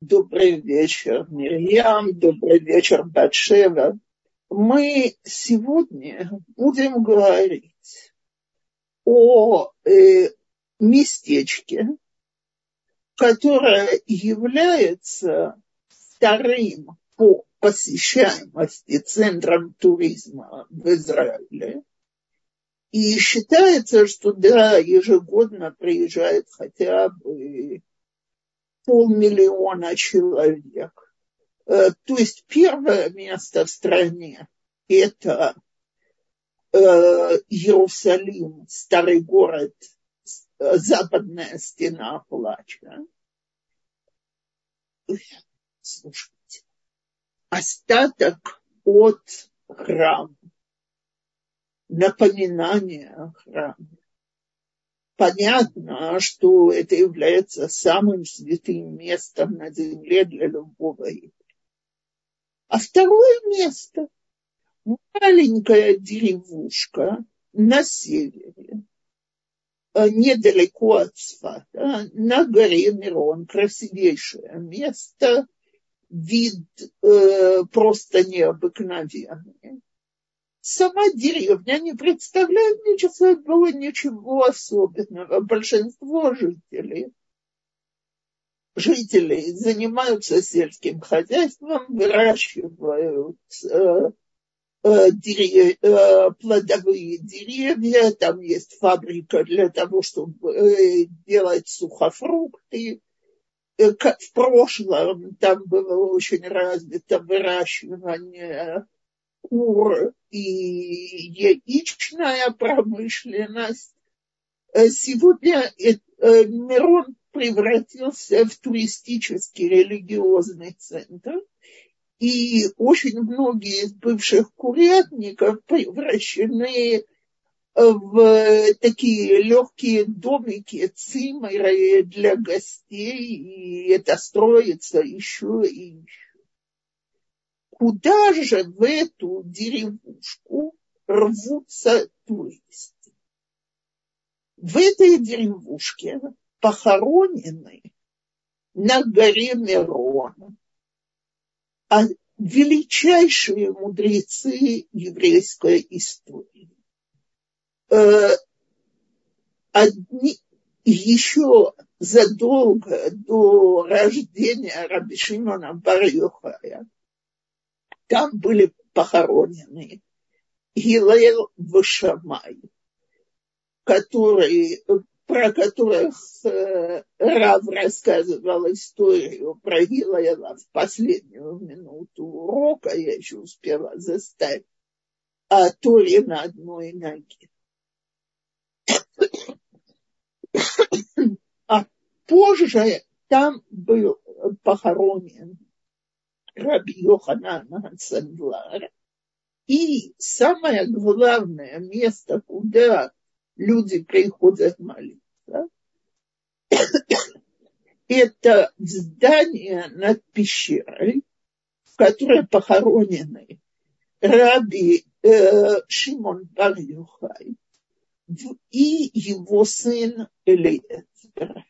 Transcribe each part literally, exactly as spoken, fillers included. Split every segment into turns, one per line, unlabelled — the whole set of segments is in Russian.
Добрый вечер, Мирьям, добрый вечер, Батшева. Мы сегодня будем говорить о э, местечке, которое является вторым по посещаемости центром туризма в Израиле. И считается, что да, ежегодно приезжает хотя бы полмиллиона человек. То есть первое место в стране – это э, Иерусалим, старый город, э, западная стена плача. Слушайте, остаток от храма, напоминание о храме. Понятно, что это является самым святым местом на земле для любого еврея. А второе место – маленькая деревушка на севере, недалеко от Сфата, на горе Мирон, красивейшее место, вид э, просто необыкновенный. Сама деревня не представляет ничего, было ничего особенного. Большинство жителей, жителей занимаются сельским хозяйством, выращивают э, Дерев... плодовые деревья, там есть фабрика для того, чтобы делать сухофрукты. В прошлом там было очень развито выращивание кур и яичная промышленность. Сегодня Мирон превратился в туристический религиозный центр. И очень многие из бывших курятников превращены в такие легкие домики, циммеры для гостей, и это строится еще и еще. Куда же в эту деревушку рвутся туристы? В этой деревушке похоронены на горе Мирон а величайшие мудрецы еврейской истории. Одни, еще задолго до рождения раби Шимона бар Йохая там были похоронены Гилель Вешамай, которые... про которых э, Рав рассказывал историю про Гилеля в последнюю минуту урока, я еще успела заставить, о Торе на одной ноге. А позже там был похоронен раби Йоханан Сандлар. И самое главное место, куда люди приходят молиться, это здание над пещерой, в которой похоронены раби э, Шимон бар Йохай и его сын Элиэцер.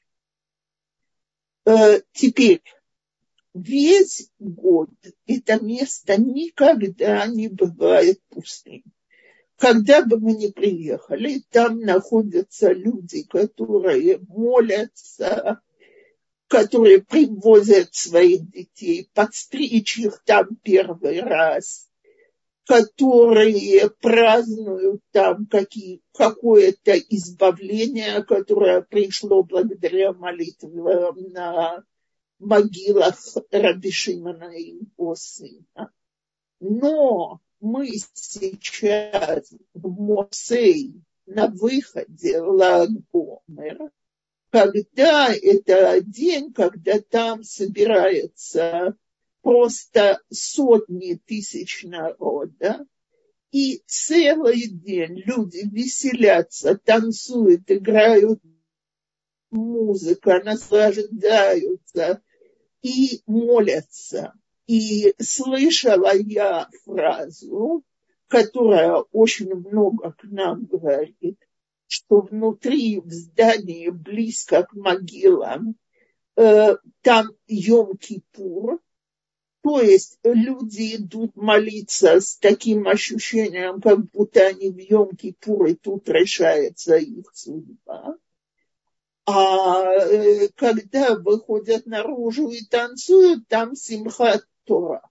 Э, теперь, весь год это место никогда не бывает пустым. Когда бы мы ни приехали, там находятся люди, которые молятся, которые привозят своих детей, подстричь их там первый раз, которые празднуют там какие, какое-то избавление, которое пришло благодаря молитвам на могилах раби Шимона и его сына. Но мы сейчас в Моцей на выходе Lag Бомер, когда это день, когда там собирается просто сотни тысяч народа, и целый день люди веселятся, танцуют, играют музыку, наслаждаются и молятся. И слышала я фразу, которая очень много к нам говорит, что внутри, в здании, близко к могилам, э, там Йом-Кипур, то есть люди идут молиться с таким ощущением, как будто они в Йом-Кипур, и тут решается их судьба. А э, когда выходят наружу и танцуют, там Симхат Тора.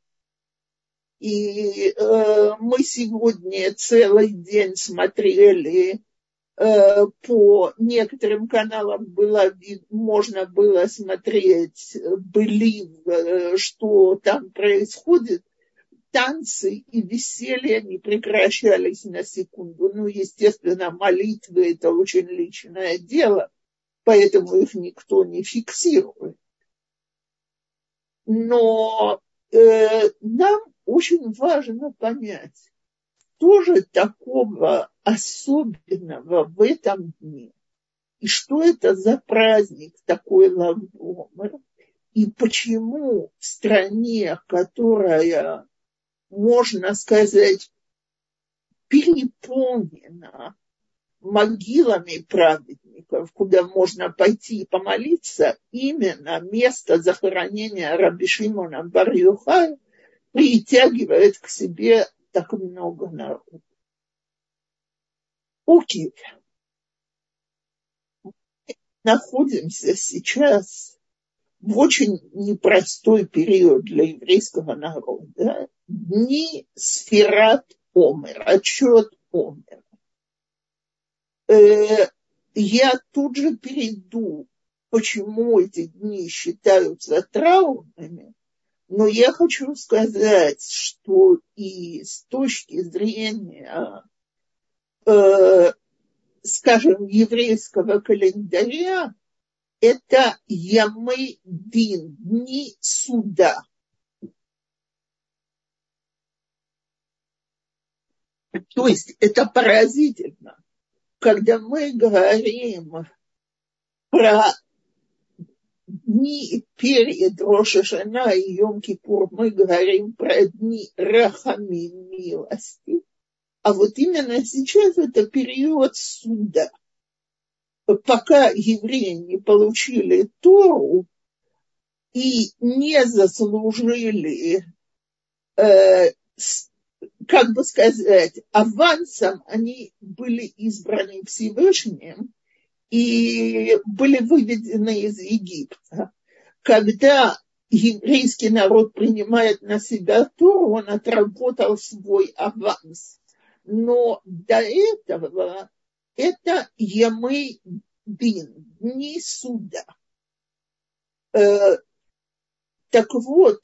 И э, мы сегодня целый день смотрели э, по некоторым каналам было, можно было смотреть, были, э, что там происходит. Танцы и веселье не прекращались на секунду. Ну, естественно, молитвы – это очень личное дело, поэтому их никто не фиксирует. Но э, нам очень важно понять, что же такого особенного в этом дне, и что это за праздник такой Лагбомер, и почему в стране, которая, можно сказать, переполнена могилами праведников, куда можно пойти и помолиться, именно место захоронения Раби Шимона бар Йохай притягивает к себе так много народу. Окей. Находимся сейчас в очень непростой период для еврейского народа. Дни Сфират Омер, отчет Омер. Э, я тут же перейду, почему эти дни считаются траурными, но я хочу сказать, что и с точки зрения, э, скажем, еврейского календаря, это Ямы Дин, дни суда. То есть это поразительно. Когда мы говорим про дни перед Рош ха-Шана и Йом-Кипур, мы говорим про дни рахамим, милости. А вот именно сейчас это период суда. Пока евреи не получили Тору и не заслужили, э, как бы сказать, авансом, они были избраны Всевышним и были выведены из Египта. Когда еврейский народ принимает на себя Тору, он отработал свой аванс. Но до этого это Ямы Дин, дни суда. Э, так вот,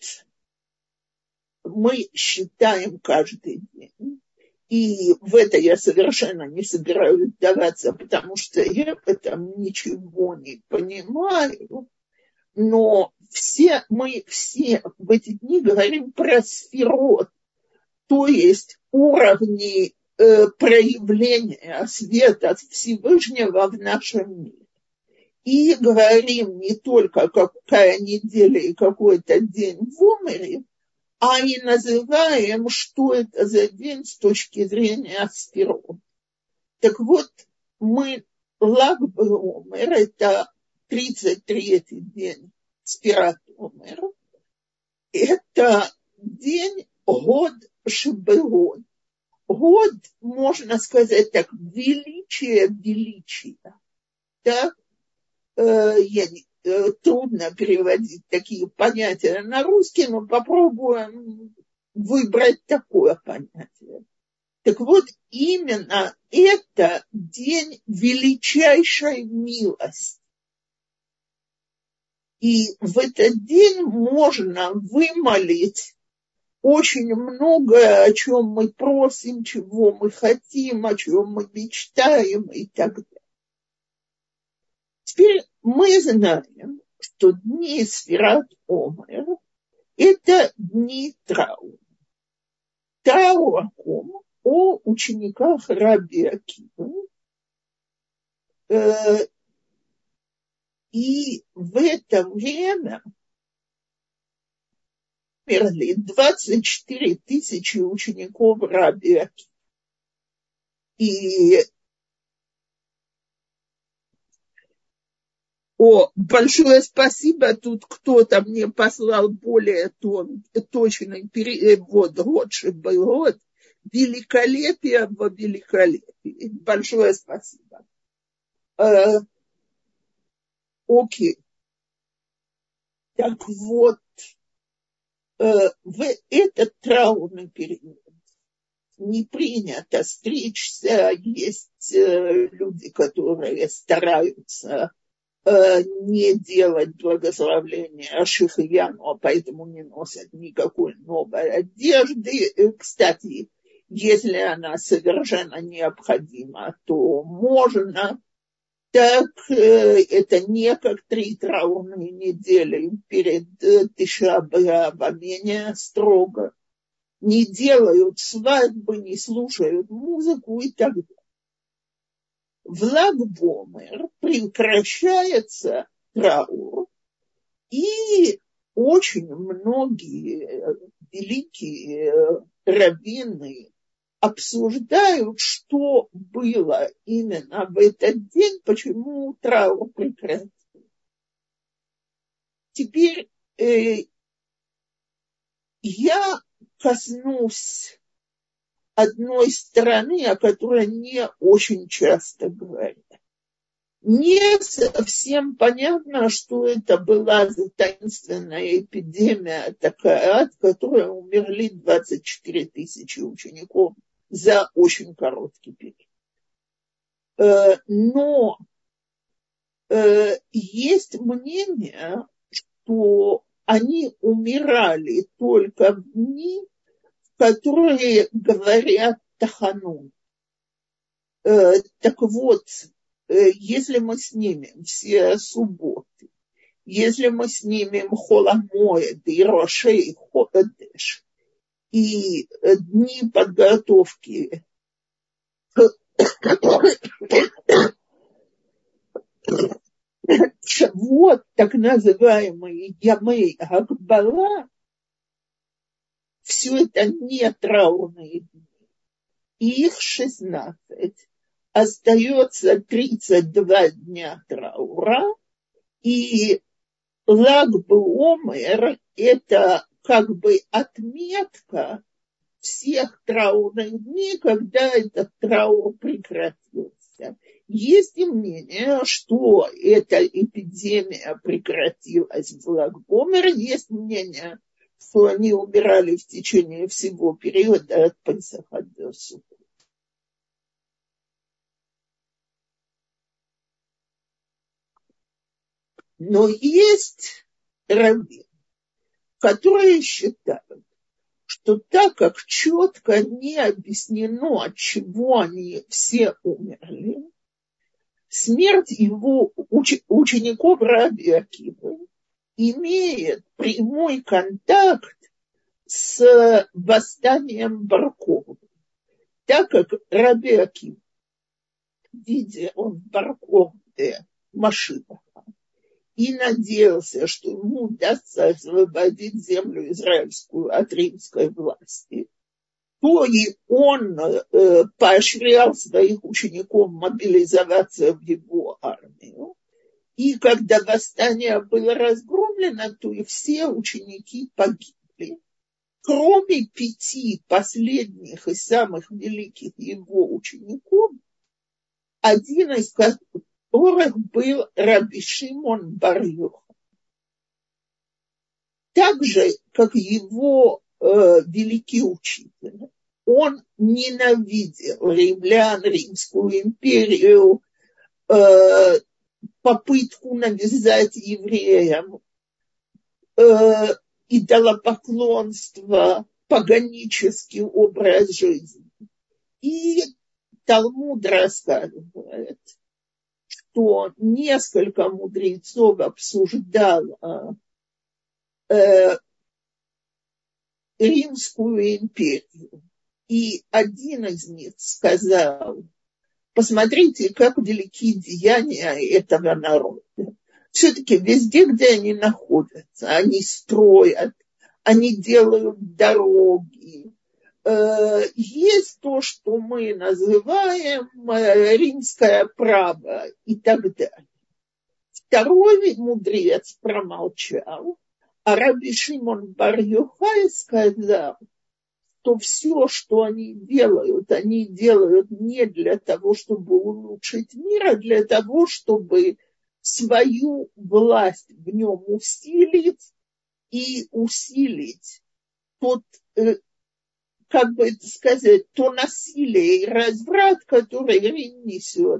мы считаем каждый день, и в это я совершенно не собираюсь вдаваться, потому что я в этом ничего не понимаю, но все, мы все в эти дни говорим про сферот, то есть уровни э, проявления света Всевышнего в нашем мире. И говорим не только, какая неделя и какой-то день в Омере, а и называем, что это за день с точки зрения сферот. Так вот, мы Лаг бе-Омер, это тридцать третий день сферат Омер, это день год шебегод. Год, можно сказать так, величие величия. Да? Э, я не, э, трудно переводить такие понятия на русский, но попробуем выбрать такое понятие. Так вот, именно это день величайшей милости. И в этот день можно вымолить очень многое, о чем мы просим, чего мы хотим, о чем мы мечтаем и так далее. Теперь мы знаем, что дни Сфират Омер – это дни траура. Траур о ком? О учениках Раби Акивы. Э, и в это время умерли двадцать четыре тысячи учеников Раби Акивы. И О, большое спасибо. Тут кто-то мне послал более тон, точный перевод. Лучше был великолепие во великолепии. Большое спасибо. Э, окей. Так вот, э, в этот траурный период не принято стричься. Есть э, люди, которые стараются не делать благословления Шихияну, а поэтому не носят никакой новой одежды. Кстати, если она совершенно необходима, то можно. Так это не как три траурные недели перед Тиша б'Ав, менее строго. Не делают свадьбы, не слушают музыку и так далее. В Lag Бомер прекращается траур, и очень многие великие раввины обсуждают, что было именно в этот день, почему траур прекратился. Теперь э, я коснусь одной стороны, о которой не очень часто говорят. Не совсем понятно, что это была за таинственная эпидемия такая, от которой умерли двадцать четыре тысячи учеников за очень короткий период. Но есть мнение, что они умирали только в дни, которые говорят Таханун. Э, так вот, э, если мы снимем все субботы, если мы снимем Холомоэд и Рошей Ходеш и э, дни подготовки к вот так называемые Ямей Акбала, все это не траурные дни. Их шестнадцать. Остается тридцать два дня траура. И Lag Б'Омер – это как бы отметка всех траурных дней, когда этот траур прекратился. Есть и мнение, что эта эпидемия прекратилась в Lag Б'Омер. Есть мнение, что они умирали в течение всего периода от Песаха до Суккот. Но есть раввины, которые считают, что так как четко не объяснено, от чего они все умерли, смерть его уч- учеников Раби Акивы имеет прямой контакт с восстанием Бар-Кохбы. Так как Раби Акива, видя он в Бар-Кохбе Машиаха, и надеялся, что ему удастся освободить землю израильскую от римской власти, то и он э, поощрял своих учеников мобилизоваться в его армию. И когда восстание было разгромлено, то и все ученики погибли, кроме пяти последних и самых великих его учеников, один из которых был Раби Шимон бар Йохай. Так же, как его э, великий учитель, он ненавидел римлян, Римскую империю, э, попытку навязать евреям э, идолопоклонство, паганический образ жизни. И Талмуд рассказывает, что несколько мудрецов обсуждало э, Римскую империю. И один из них сказал: посмотрите, как велики деяния этого народа. Все-таки везде, где они находятся, они строят, они делают дороги. Есть то, что мы называем римское право и так далее. Второй мудрец промолчал, а Раби Шимон бар Йохай сказал, что все, что они делают, они делают не для того, чтобы улучшить мир, а для того, чтобы свою власть в нем усилить и усилить тот, как бы это сказать, то насилие и разврат, который Рим несет.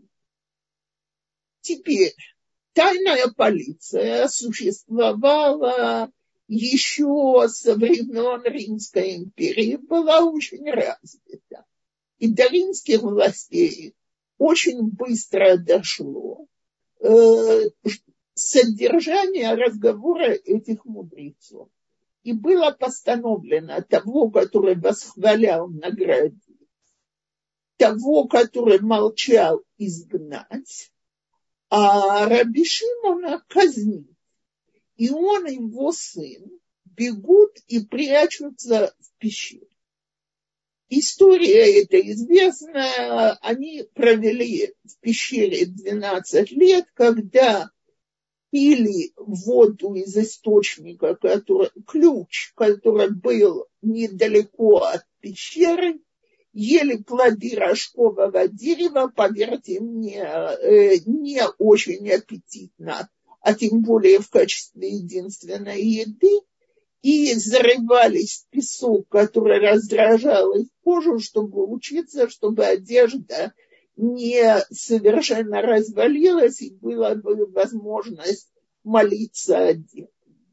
Теперь тайная полиция существовала еще со времен Римской империи, была очень развита. И до римских властей очень быстро дошло э, содержание разговора этих мудрецов. И было постановлено того, который восхвалял, наградить, того, который молчал, изгнать, а Раби Шимона казнить. И он и его сын бегут и прячутся в пещере. История эта известная. Они провели в пещере двенадцать лет, когда пили воду из источника, который, ключ, который был недалеко от пещеры, ели плоды рожкового дерева, поверьте мне, не очень аппетитно, а тем более в качестве единственной еды, и зарывались в песок, который раздражал их кожу, чтобы учиться, чтобы одежда не совершенно развалилась, и была бы возможность молиться одетым.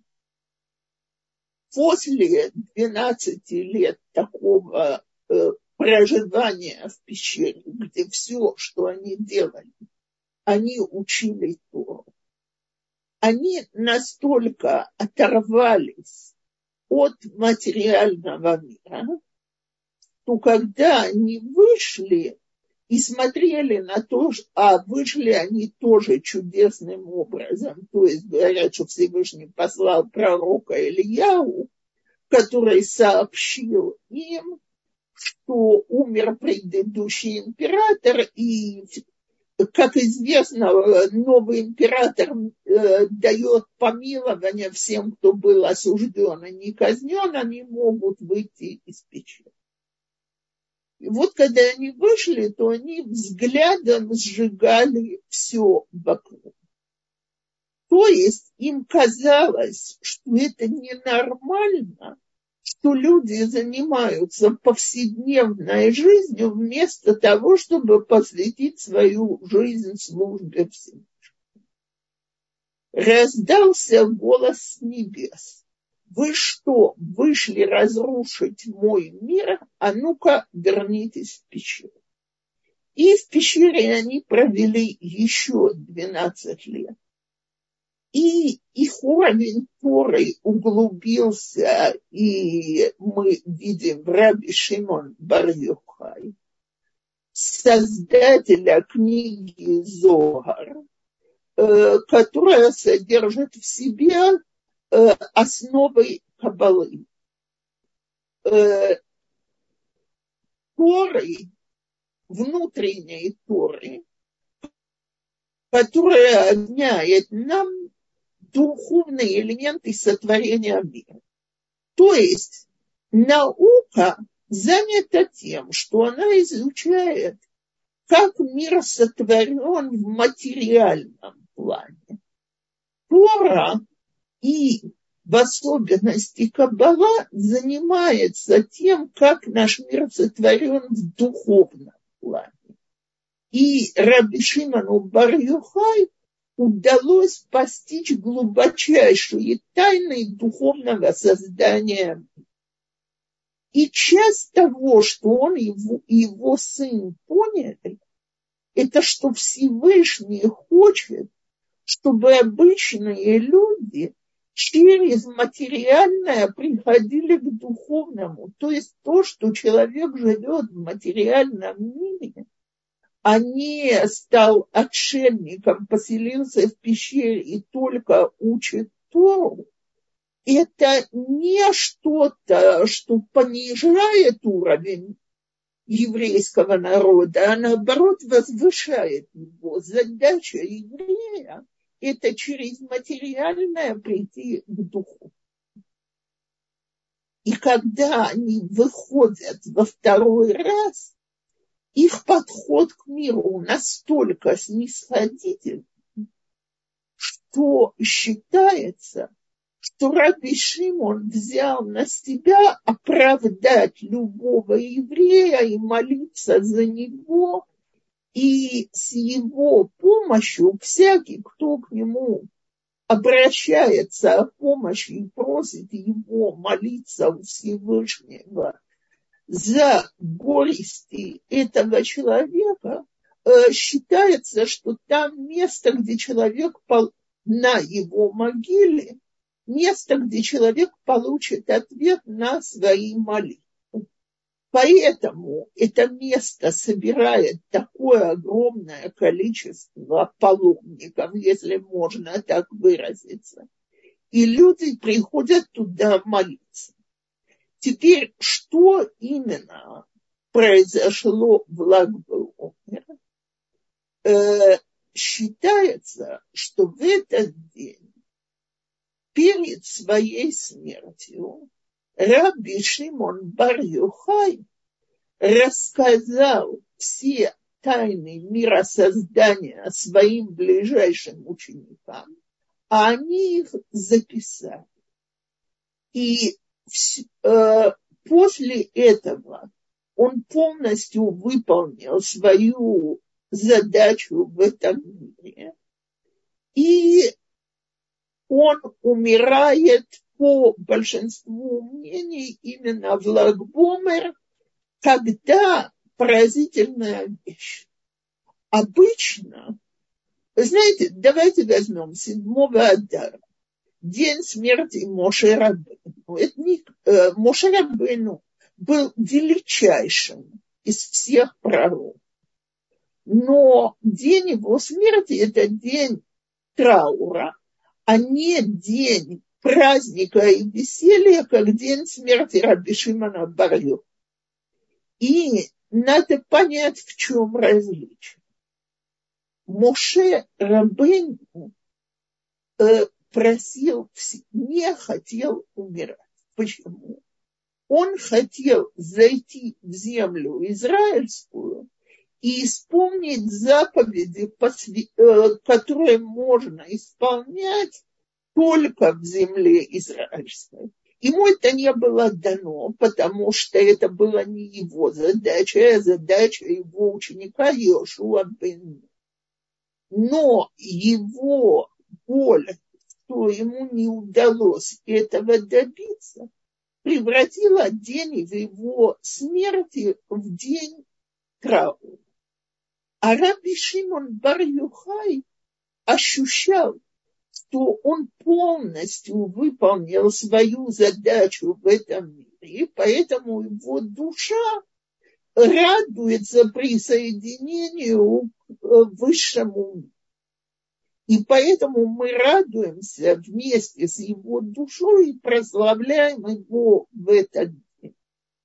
После двенадцати лет такого э, проживания в пещере, где все, что они делали, они учили Тору, они настолько оторвались от материального мира, что когда они вышли и смотрели на то, а вышли они тоже чудесным образом, то есть говорят, что Всевышний послал пророка Ильяу, который сообщил им, что умер предыдущий император, и, как известно, новый император э, дает помилование всем, кто был осужден и не казнен, они могут выйти из пещеры. И вот когда они вышли, то они взглядом сжигали все вокруг. То есть им казалось, что это ненормально, что люди занимаются повседневной жизнью вместо того, чтобы посвятить свою жизнь службе Всевышнему. Раздался голос с небес. Вы что, вышли разрушить мой мир? А ну-ка, вернитесь в пещеру. И в пещере они провели еще двенадцать лет. И их уровень Торы углубился, и мы видим Раби Шимон бар Йохай, создателя книги Зоар, которая содержит в себе основы Каббалы. Торы, внутренней Торы, которая объясняет нам духовные элементы сотворения мира. То есть наука занята тем, что она изучает, как мир сотворен в материальном плане. Тора и в особенности Каббала занимается тем, как наш мир сотворен в духовном плане. И Раби Шимону бар Йохай удалось постичь глубочайшие тайны духовного создания. И часть того, что он и его, его сын поняли, это что Всевышний хочет, чтобы обычные люди через материальное приходили к духовному. То есть то, что человек живет в материальном мире, а не стал отшельником, поселился в пещере и только учит Тору, это не что-то, что понижает уровень еврейского народа, а наоборот возвышает его. Задача еврея это через материальное прийти к духу. И когда они выходят во второй раз, их подход к миру настолько снисходительный, что считается, что Раби Шимон взял на себя оправдать любого еврея и молиться за него, и с его помощью всякий, кто к нему обращается о помощи и просит его молиться у Всевышнего за горести этого человека, считается, что там место, где человек на его могиле, место, где человек получит ответ на свои молитвы. Поэтому это место собирает такое огромное количество паломников, если можно так выразиться, и люди приходят туда молиться. Теперь, что именно произошло в Lag-баОмер? Э, считается, что в этот день, перед своей смертью, Раби Шимон бар-Йохай рассказал все тайны миросоздания своим ближайшим ученикам, а они их записали. И э, после этого он полностью выполнил свою задачу в этом мире, и он умирает по большинству мнений именно в Lag-баОмер, когда поразительная вещь. Обычно, вы знаете, давайте возьмем седьмого Адара, день смерти Моше Рабейну. Это не, э, Моше Рабейну был величайшим из всех пророков. Но день его смерти – это день траура, а не день праздника и веселья, как день смерти Раби Шимона бар-Йохай. И надо понять, в чем различие. Моше Рабейну э, просил, не хотел умирать. Почему? Он хотел зайти в землю израильскую и исполнить заповеди, которые можно исполнять только в земле израильской. Ему это не было дано, потому что это была не его задача, а задача его ученика Йошуа бен Нун. Но его боль, что ему не удалось этого добиться, превратила день в его смерти в день траура. А Раби Шимон бар-Йохай ощущал, что он полностью выполнил свою задачу в этом мире, и поэтому его душа радуется присоединению к высшему миру. И поэтому мы радуемся вместе с его душой и прославляем его в этот день.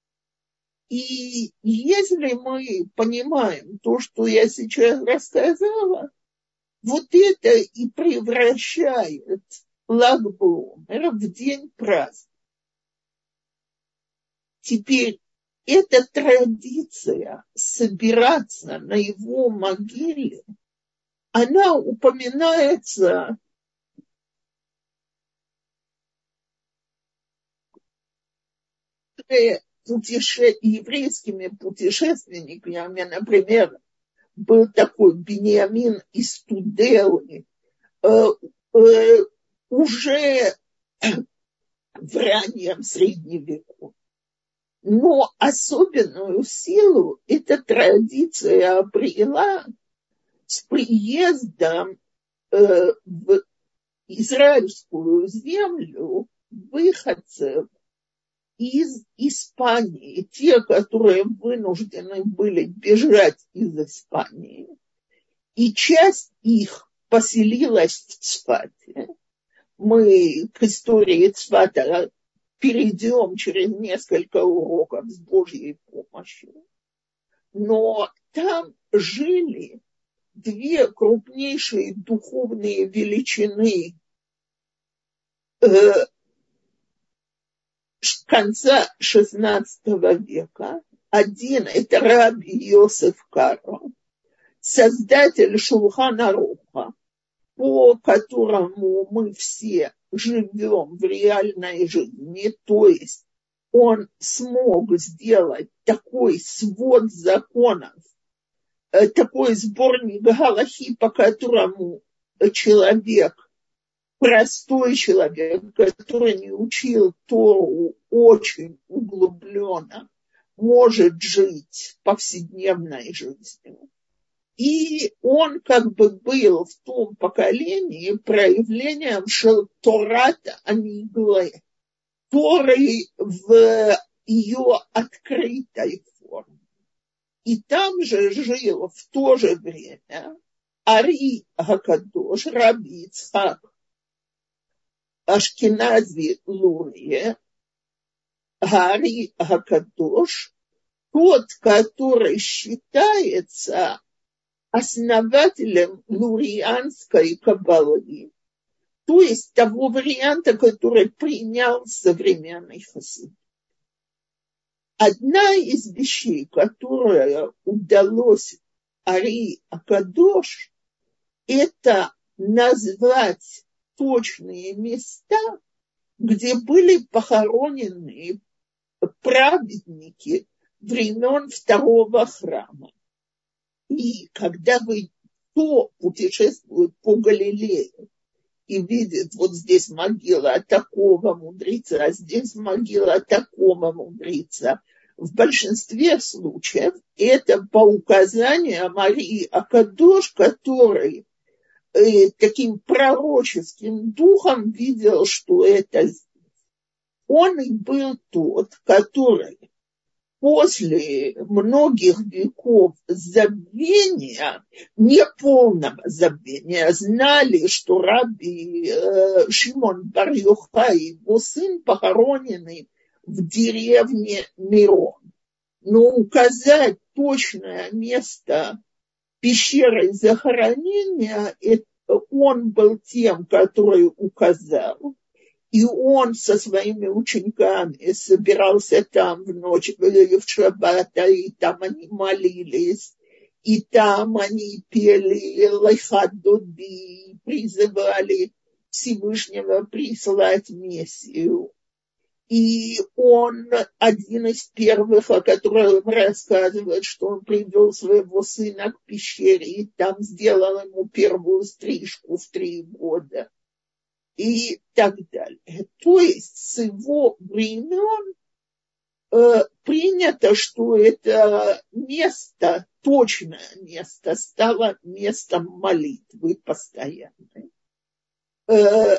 И если мы понимаем то, что я сейчас рассказала, вот это и превращает Lag-баОмер в день праздника. Теперь эта традиция собираться на его могиле, она упоминается путеше... еврейскими путешественниками, например, был такой Биньямин из Туделы, э, э, уже в раннем средневековье. Но особенную силу эта традиция обрела с приездом э, в израильскую землю выходцев из Испании, те, которые вынуждены были бежать из Испании, и часть их поселилась в Цфате. Мы к истории Цфата перейдем через несколько уроков с Божьей помощью. Но там жили две крупнейшие духовные величины э, конца шестнадцатого века. Один – это Раби Йосеф Каро, создатель Шулхан Аруха, по которому мы все живем в реальной жизни, то есть он смог сделать такой свод законов, такой сборник галахи, по которому человек, простой человек, который не учил Тору очень углубленно, может жить повседневной жизнью. И он как бы был в том поколении проявлением Тората Амигле, Торы в ее открытой форме. И там же жил в то же время Ари Гакадош, Раби Ицхак Ашкенази Лурье, Ари Гакадош, тот, который считается основателем лурианской каббалы, то есть того варианта, который принял современный хасид. Одна из вещей, которая удалось Ари Акадош, это назвать точные места, где были похоронены праведники времен второго храма. И когда вы кто путешествует по Галилею и видит, вот здесь могила такого мудреца, а здесь могила такого мудреца, в большинстве случаев это по указанию Марии Акадош, который э, таким пророческим духом видел, что это здесь. Он и был тот, который после многих веков забвения, неполного забвения, знали, что Раби э, Шимон бар Йохай, его сын, похоронены в деревне Мирон. Но указать точное место пещеры захоронения, это он был тем, который указал. И он со своими учениками собирался там в ночь, в шаббат, и там они молились, и там они пели лайхат доди, призывали Всевышнего прислать Мессию. И он один из первых, о котором рассказывает, что он привел своего сына к пещере и там сделал ему первую стрижку в три года. И так далее. То есть с его времен э, принято, что это место, точное место, стало местом молитвы постоянной. Э,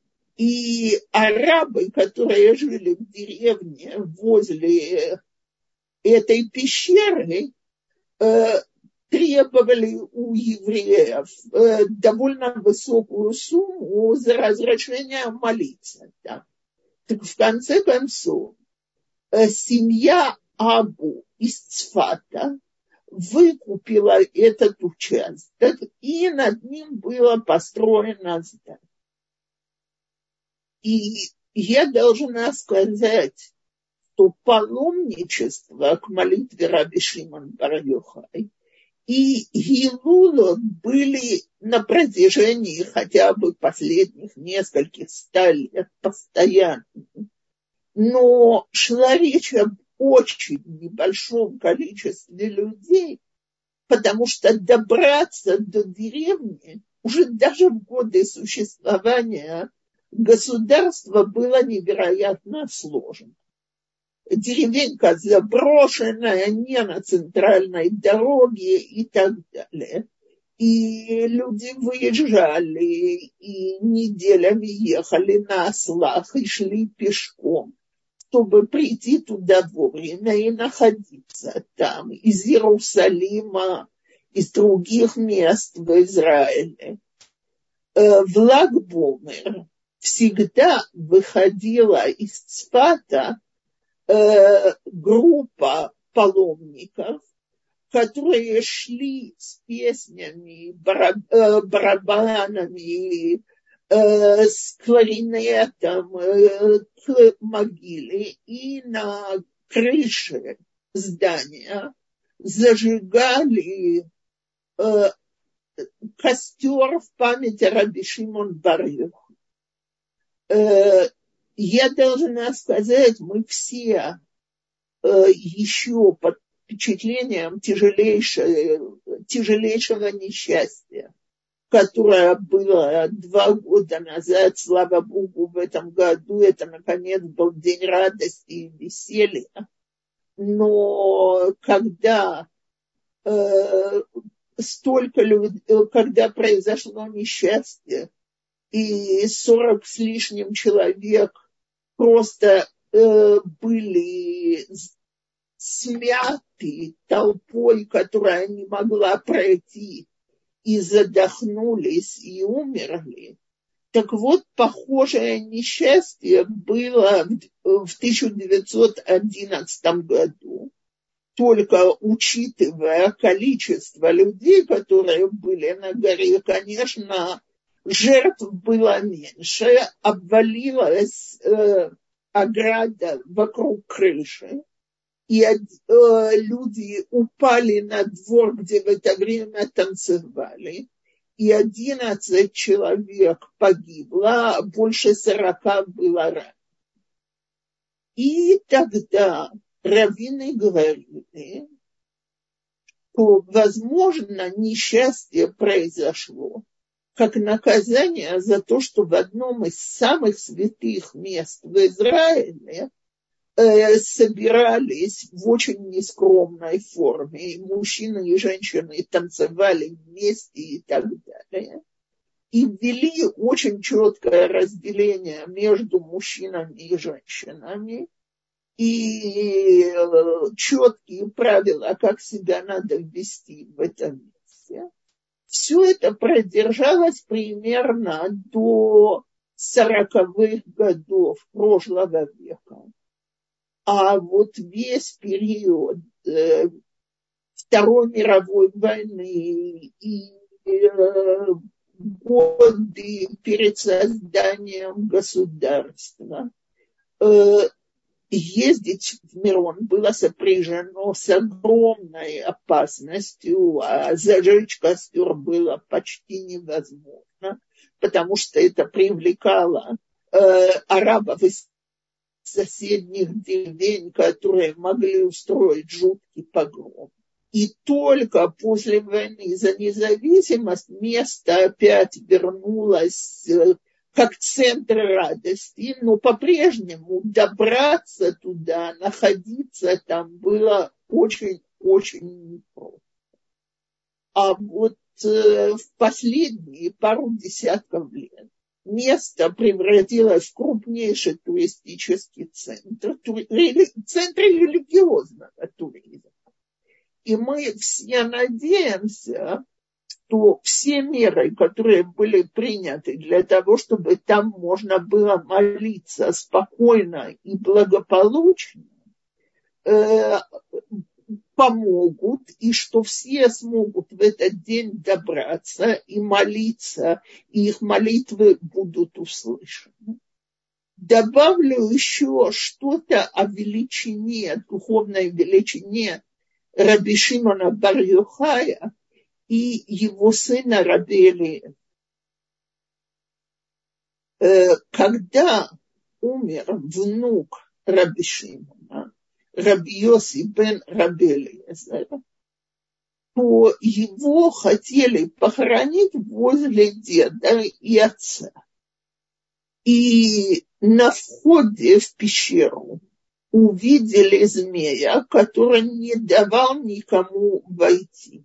и арабы, которые жили в деревне возле этой пещеры, э, требовали у евреев э, довольно высокую сумму за разрешение молиться. Да. Так в конце концов, э, семья Абу из Цфата выкупила этот участок, и над ним было построено здание. И я должна сказать, что паломничество к молитве Раби Шимон бар Йохай и Гилулот были на протяжении хотя бы последних нескольких ста лет постоянными. Но шла речь об очень небольшом количестве людей, потому что добраться до деревни уже даже в годы существования государства было невероятно сложно. Деревенька заброшенная, не на центральной дороге и так далее. И люди выезжали и неделями ехали на ослах и шли пешком, чтобы прийти туда вовремя и находиться там, из Иерусалима, из других мест в Израиле. В Lag Bomer всегда выходила из Цфата группа паломников, которые шли с песнями, барабанами, с кларинетом к могиле, и на крыше здания зажигали костер в память о Раби Шимон бар Йохай. Я должна сказать, мы все еще под впечатлением тяжелейшего, тяжелейшего несчастья, которое было два года назад, слава Богу, в этом году, это, наконец, был день радости и веселья. Но когда э, столько людей, когда произошло несчастье, и сорок с лишним человек просто э, были смяты толпой, которая не могла пройти, и задохнулись, и умерли. Так вот, похожее несчастье было в тысяча девятьсот одиннадцатом году, только учитывая количество людей, которые были на горе, конечно, жертв было меньше, обвалилась э, ограда вокруг крыши, и э, люди упали на двор, где в это время танцевали, и одиннадцать человек погибло, а больше сорока было ранено. И тогда раввины говорили, что, возможно, несчастье произошло как наказание за то, что в одном из самых святых мест в Израиле э, собирались в очень нескромной форме, и мужчины и женщины танцевали вместе и так далее, и ввели очень четкое разделение между мужчинами и женщинами, и четкие правила, как себя надо вести в этом месте. Все это продержалось примерно до сороковых годов прошлого века. А вот весь период э, Второй мировой войны и э, годы перед созданием государства э, ездить в Мирон было сопряжено с огромной опасностью, а зажечь костер было почти невозможно, потому что это привлекало э, арабов из соседних деревень, которые могли устроить жуткий погром. И только после войны за независимость место опять вернулось как центр радости, но по-прежнему добраться туда, находиться там было очень-очень непросто. А вот э, в последние пару десятков лет место превратилось в крупнейший туристический центр, тури, центр религиозного туризма. И мы все надеемся, что все меры, которые были приняты для того, чтобы там можно было молиться спокойно и благополучно, э, помогут, и что все смогут в этот день добраться и молиться, и их молитвы будут услышаны. Добавлю еще что-то о величине, духовной величине Раби Шимона бар Йохая и его сына Раби Элиэзера. Когда умер внук Раби Шимона, Раби Йоси бен Раби Элиэзера, то его хотели похоронить возле деда и отца. И на входе в пещеру увидели змея, который не давал никому войти.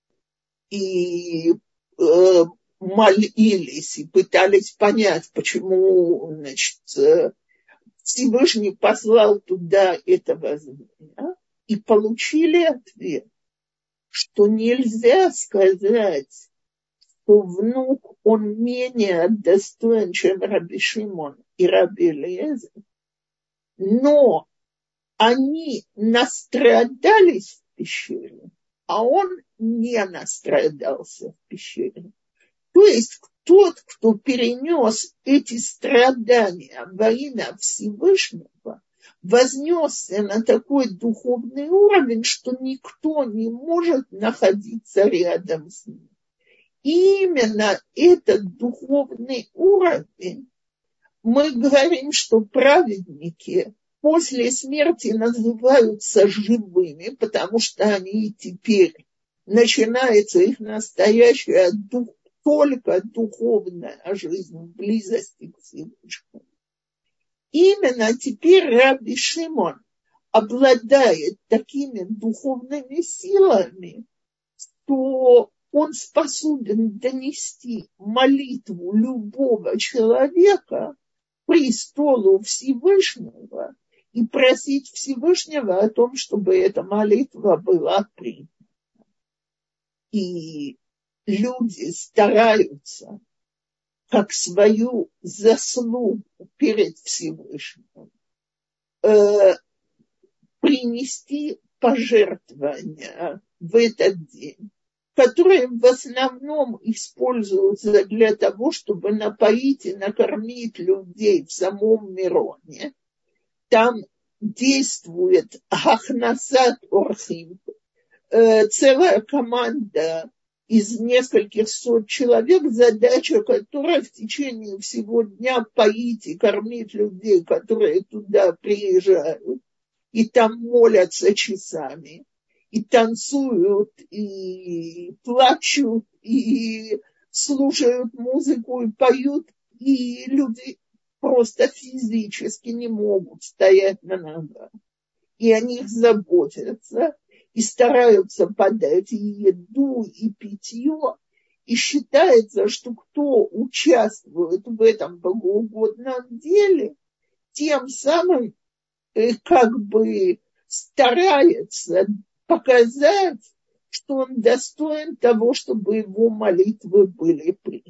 И э, молились и пытались понять, почему, значит, Всевышний послал туда этого змея, и получили ответ, что нельзя сказать, что внук, он менее достоин, чем Раби Шимон и Раби Элиэзер, но они настрадались в пещере, а он не настрадался в пещере. То есть тот, кто перенес эти страдания во имя Всевышнего, вознесся на такой духовный уровень, что никто не может находиться рядом с ним. И именно этот духовный уровень, мы говорим, что праведники после смерти называются живыми, потому что они теперь, начинается их настоящая дух, только духовная жизнь в близости к Всевышнему. Именно теперь Раби Шимон обладает такими духовными силами, что он способен донести молитву любого человека к престолу Всевышнего и просить Всевышнего о том, чтобы эта молитва была принята. И люди стараются, как свою заслугу перед Всевышним, э, принести пожертвования в этот день, которые в основном используются для того, чтобы напоить и накормить людей в самом Мироне. Там действует Ахнасат Орхим, э, целая команда из нескольких сот человек, задача которой в течение всего дня поить и кормить людей, которые туда приезжают, и там молятся часами, и танцуют, и плачут, и слушают музыку, и поют, и люди просто физически не могут стоять на ногах. И о них заботятся, и стараются подать и еду, и питье. И считается, что кто участвует в этом богоугодном деле, тем самым как бы старается показать, что он достоин того, чтобы его молитвы были приняты.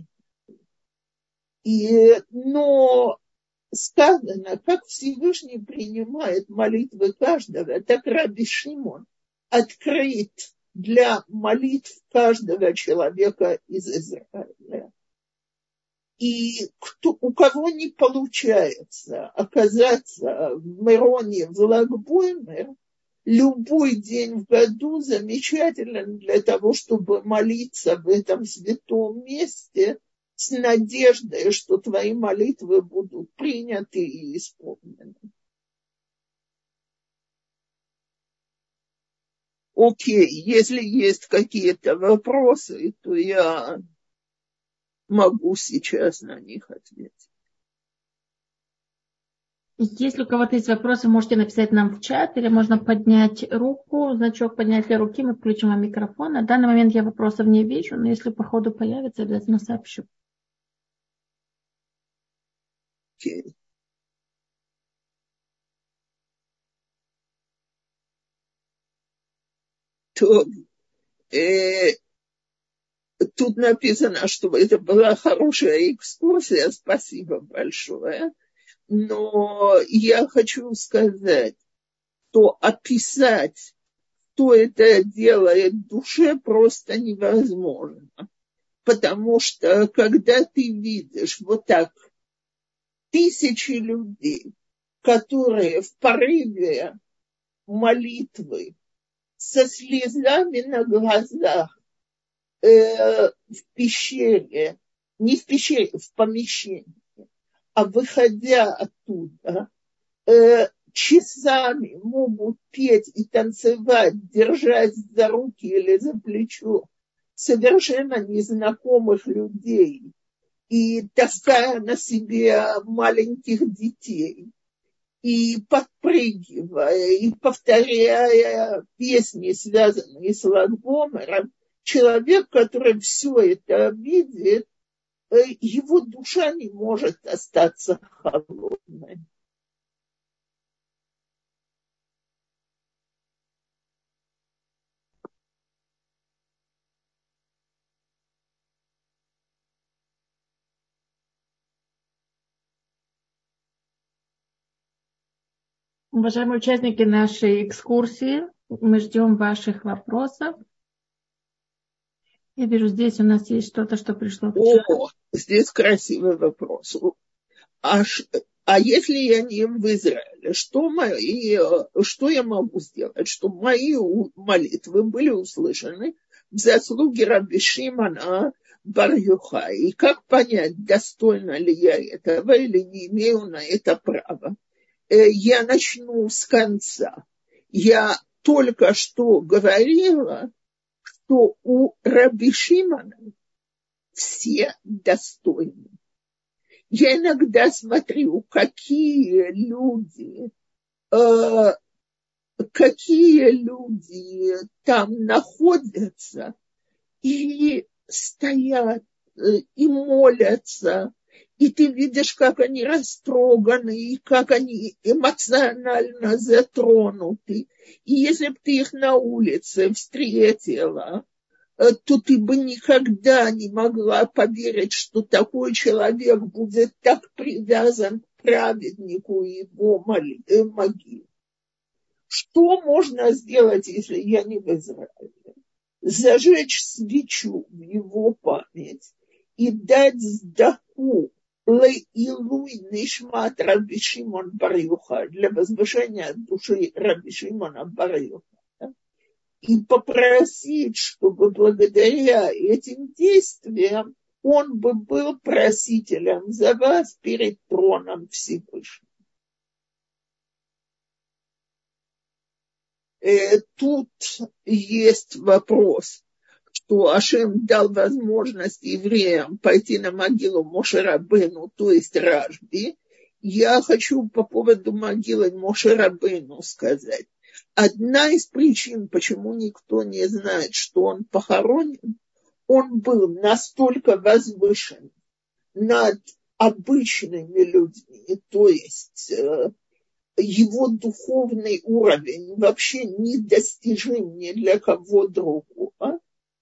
И, но сказано, как Всевышний принимает молитвы каждого, так Раби Шимон открыт для молитв каждого человека из Израиля. И кто, у кого не получается оказаться в Мироне, в Лагбоймер, любой день в году замечателен для того, чтобы молиться в этом святом месте с надеждой, что твои молитвы будут приняты и исполнены. Окей, если есть какие-то вопросы, то я могу сейчас на них ответить.
Если у кого-то есть вопросы, можете написать нам в чат, или можно поднять руку, значок поднятия руки, мы включим вам микрофон. На данный момент я вопросов не вижу, но если по ходу появится, обязательно сообщу.
Okay. То, э, тут написано, что это была хорошая экскурсия, спасибо большое. Но я хочу сказать, что описать, кто это делает в душе, просто невозможно. Потому что, когда ты видишь вот так тысячи людей, которые в порыве молитвы со слезами на глазах э, в пещере, не в пещере, в помещении, а выходя оттуда, э, часами могут петь и танцевать, держась за руки или за плечо совершенно незнакомых людей и таская на себе маленьких детей, и подпрыгивая, и повторяя песни, связанные с Лагбоймером, человек, который все это видит, его душа не может остаться холодной.
Уважаемые участники нашей экскурсии, мы ждем ваших вопросов. Я вижу, здесь у нас есть что-то, что пришло в чат.
О, здесь красивый вопрос. А, а если я не в Израиле, что, мои, что я могу сделать, чтобы мои молитвы были услышаны в заслуге Раби Шимона бар Йохай? И как понять, достойна ли я этого или не имею на это права? Я начну с конца. Я только что говорила, что у Раби Шимона все достойны. Я иногда смотрю, какие люди, э, какие люди там находятся и стоят, э, и молятся, и ты видишь, как они растроганы, и как они эмоционально затронуты. И если бы ты их на улице встретила, то ты бы никогда не могла поверить, что такой человек будет так привязан к праведнику и его могиле. Что можно сделать, если я не в Израиле? Зажечь свечу в его память и дать сдаку леилуй нишмат Раби Шимон бар Йохай, для возвышения души Раби Шимона бар Йохай. И попросить, чтобы благодаря этим действиям он бы был просителем за вас перед троном Всевышнего. Э, тут есть вопрос, что Ашем дал возможность евреям пойти на могилу Моше Рабейну, то есть Рашби. Я хочу по поводу могилы Моше Рабейну сказать. Одна из причин, почему никто не знает, что он похоронен, он был настолько возвышен над обычными людьми, то есть э, его духовный уровень вообще недостижим ни для кого другого,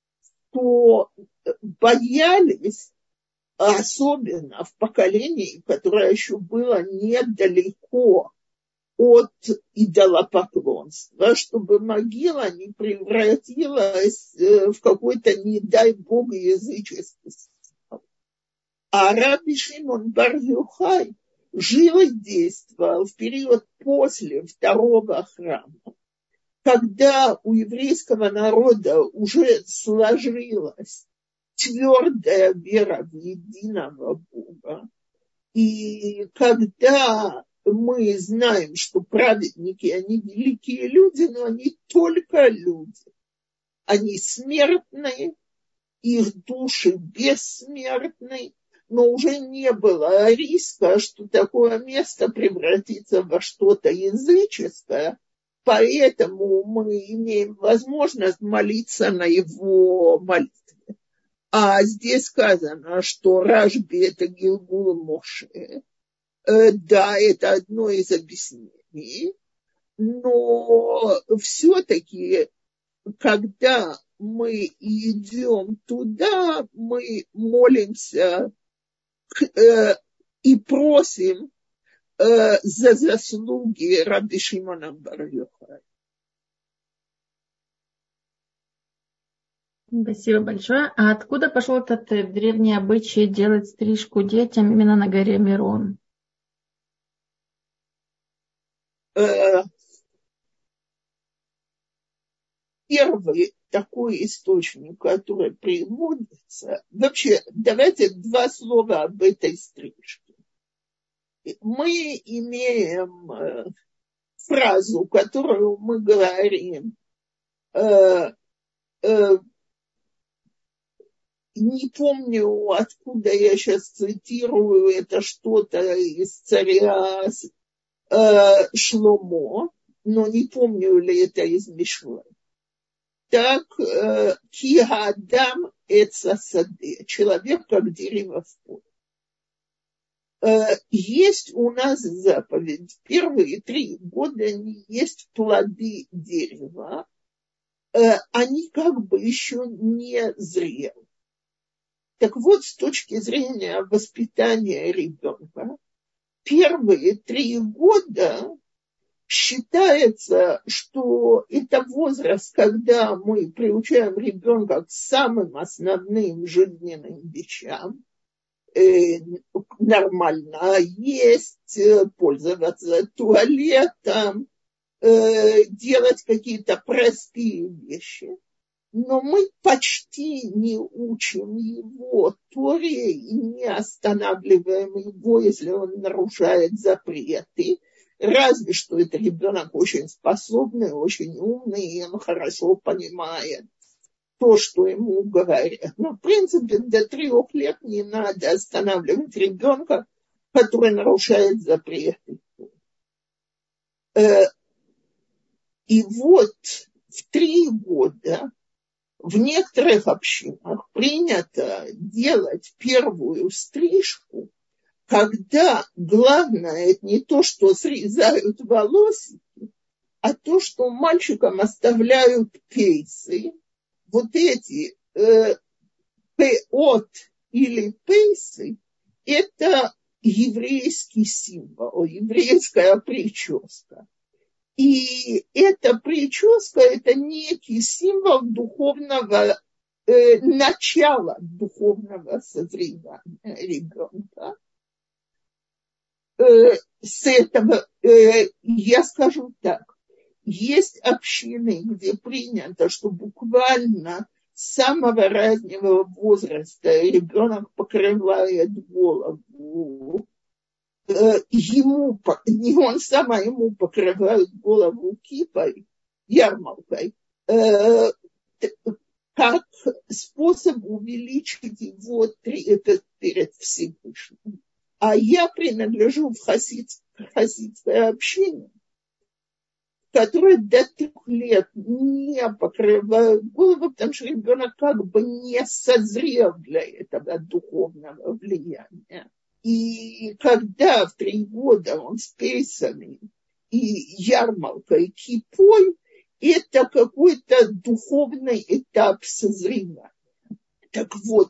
то боялись, особенно в поколении, которое еще было недалеко от идолопоклонства, чтобы могила не превратилась в какой-то, не дай Бог, языческий. А Раби Шимон бар Йохай жил и действовал в период после второго храма, когда у еврейского народа уже сложилась твердая вера в единого Бога, и когда мы знаем, что праведники, они великие люди, но они только люди. Они смертные, их души бессмертны, но уже не было риска, что такое место превратится во что-то языческое, поэтому мы имеем возможность молиться на его молитве. А здесь сказано, что Рашби – это Гилгул Моше. Да, это одно из объяснений, но все-таки, когда мы идем туда, мы молимся э, и просим э, за заслуги Раби Шимона бар Йохай.
Спасибо большое. А откуда пошел этот древний обычай делать стрижку детям именно на горе Мирон?
Первый такой источник, который приводится, вообще, давайте два слова об этой стрижке. Мы имеем фразу, которую мы говорим, не помню, откуда я сейчас цитирую, это что-то из царя э, Шломо, но не помню ли это из Мишлы. Так, ки адам эца саде, человек как дерево в поле. Э, есть у нас заповедь, первые три года не есть плоды дерева, э, они как бы еще не зрелы. Так вот, с точки зрения воспитания ребенка, первые три года Считается, что это возраст, когда мы приучаем ребенка к самым основным жизненным вещам. Э, нормально есть, пользоваться туалетом, э, делать какие-то простые вещи. Но мы почти не учим его Торе и не останавливаем его, если он нарушает запреты. Разве что это ребенок очень способный, очень умный, и он хорошо понимает то, что ему говорят. Но, в принципе, до трех лет не надо останавливать ребенка, который нарушает запреты. И вот в три года в некоторых общинах принято делать первую стрижку, когда главное это не то, что срезают волосы, а то, что мальчикам оставляют пейсы. Вот эти э, пеот или пейсы – это еврейский символ, еврейская прическа. И эта прическа – это некий символ духовного, э, начала духовного созревания ребенка. Э, с этого э, я скажу так. Есть общины, где принято, что буквально с самого раннего возраста ребенок покрывает голову. Ему, не он сам, а ему покрывают голову кипой, ярмаркой, как способ увеличить его перед Всевышним. А я принадлежу в хасидской общине, которые до трех лет не покрывают голову, потому что ребенок как бы не созрел для этого духовного влияния. И когда в три года он с пейсами и ярмаркой, кипой, это какой-то духовный этап созревания. Так вот,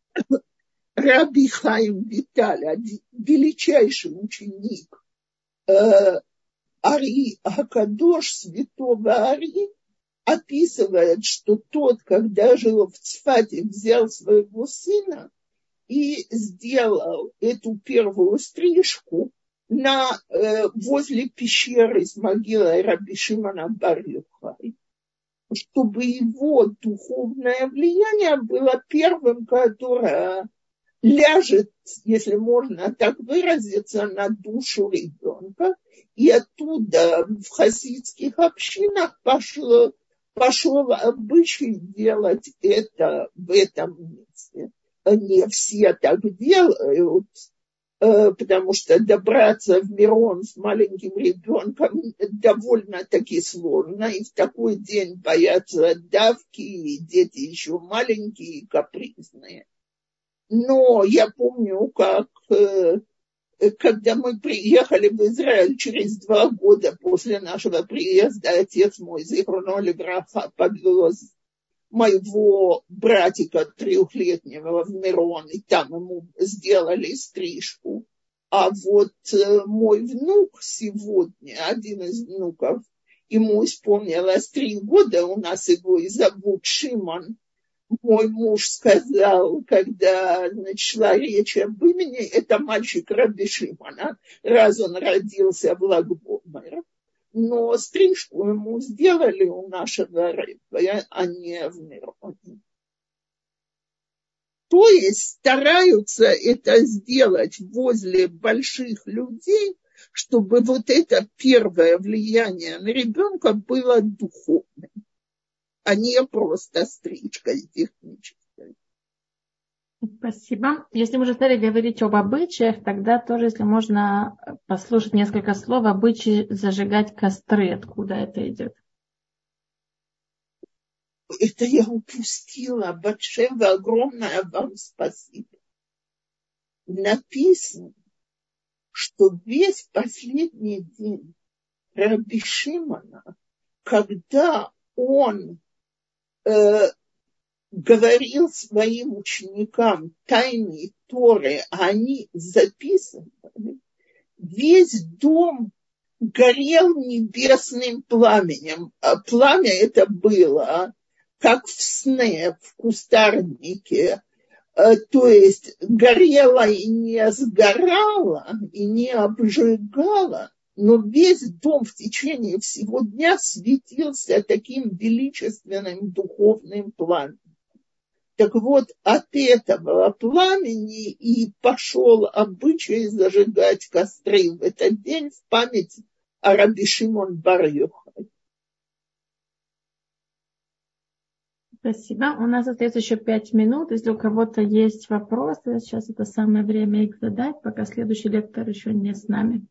Раби Хаим Виталь, величайший ученик э, Ари Акадош, святого Ари, описывает, что тот, когда жил в Цфате, взял своего сына и сделал эту первую стрижку на, э, возле пещеры с могилой Раби Шимона бар Йохай, чтобы его духовное влияние было первым, которое ляжет, если можно так выразиться, на душу ребенка. И оттуда в хасидских общинах пошло, пошел обычай делать это в этом месте. Не все так делают, потому что добраться в Мирон с маленьким ребенком довольно-таки сложно. И в такой день боятся давки, и дети еще маленькие и капризные. Но я помню, как когда мы приехали в Израиль через два года после нашего приезда, отец мой, зихроно левраха, подвез моего братика трехлетнего в Мирон, и там ему сделали стрижку. А вот мой внук сегодня, один из внуков, ему исполнилось три года, у нас его и зовут Шимон. Мой муж сказал, когда начала речь об имени, это мальчик Раби Шимона, раз он родился в Лагбомер. Но стрижку ему сделали у нашего рэба, а не в Мироне. То есть стараются это сделать возле больших людей, чтобы вот это первое влияние на ребенка было духовным, а не просто стрижкой технической.
Спасибо. Если мы уже стали говорить об обычаях, тогда тоже, если можно послушать несколько слов, обычаи зажигать костры, откуда это идет.
Это я упустила. Батшева, огромное вам спасибо. Написано, что весь последний день Раби Шимона, когда он э, говорил своим ученикам тайны Торы, а они записывали, весь дом горел небесным пламенем. А пламя это было, как в сне, в кустарнике. То есть горело и не сгорало, и не обжигало, но весь дом в течение всего дня светился таким величественным духовным пламенем. Так вот, от этого пламени и пошел обычай зажигать костры в этот день в память о Раби Шимон бар Йохай.
Спасибо. У нас остается еще пять минут. Если у кого-то есть вопросы, сейчас это самое время их задать, пока следующий лектор еще не с нами.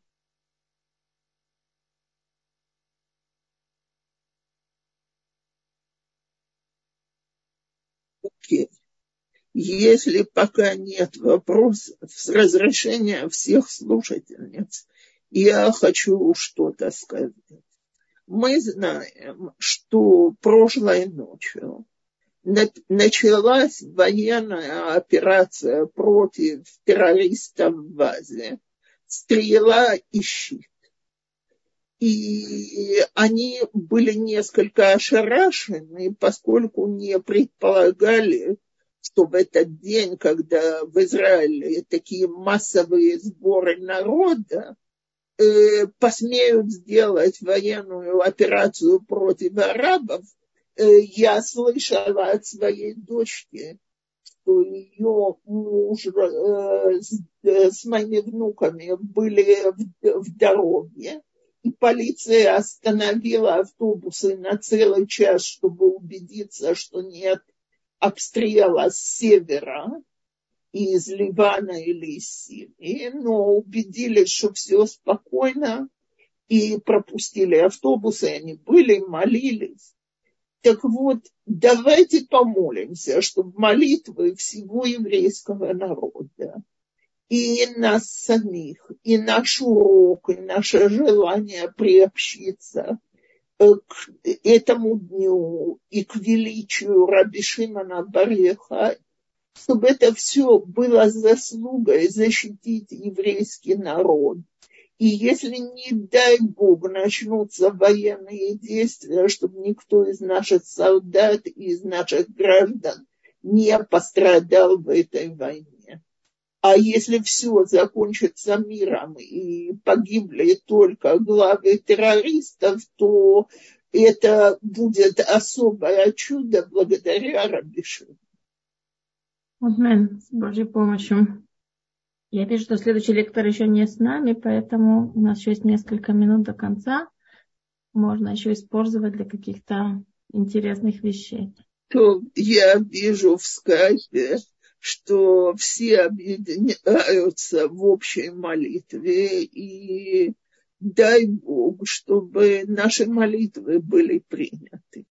Окей. Если пока нет вопросов, с разрешения всех слушательниц, я хочу что-то сказать. Мы знаем, что прошлой ночью началась военная операция против террористов в Газе, «Стрела и щит». И они были несколько ошарашены, поскольку не предполагали, что в этот день, когда в Израиле такие массовые сборы народа, э, посмеют сделать военную операцию против арабов. Э, я слышала от своей дочки, что ее муж э, с, э, с моими внуками были в, в дороге, и полиция остановила автобусы на целый час, чтобы убедиться, что нет обстрела с севера, из Ливана или из Сирии, но убедились, что все спокойно, и пропустили автобусы, они были, молились. Так вот, давайте помолимся, чтобы молитвы всего еврейского народа, и нас самих, и наш урок, и наше желание приобщиться к этому дню и к величию Раби Шимона бар Йохай, чтобы это все было заслугой защитить еврейский народ. И если, не дай Бог, начнутся военные действия, чтобы никто из наших солдат и из наших граждан не пострадал в этой войне. А если все закончится миром и погибли только главы террористов, то это будет особое чудо благодаря Раби Шимону.
Аминь. С Божьей помощью. Я вижу, что следующий лектор еще не с нами, поэтому у нас еще есть несколько минут до конца. Можно еще использовать для каких-то интересных вещей.
То я вижу в скайпе, что все объединяются в общей молитве, и дай Бог, чтобы наши молитвы были приняты.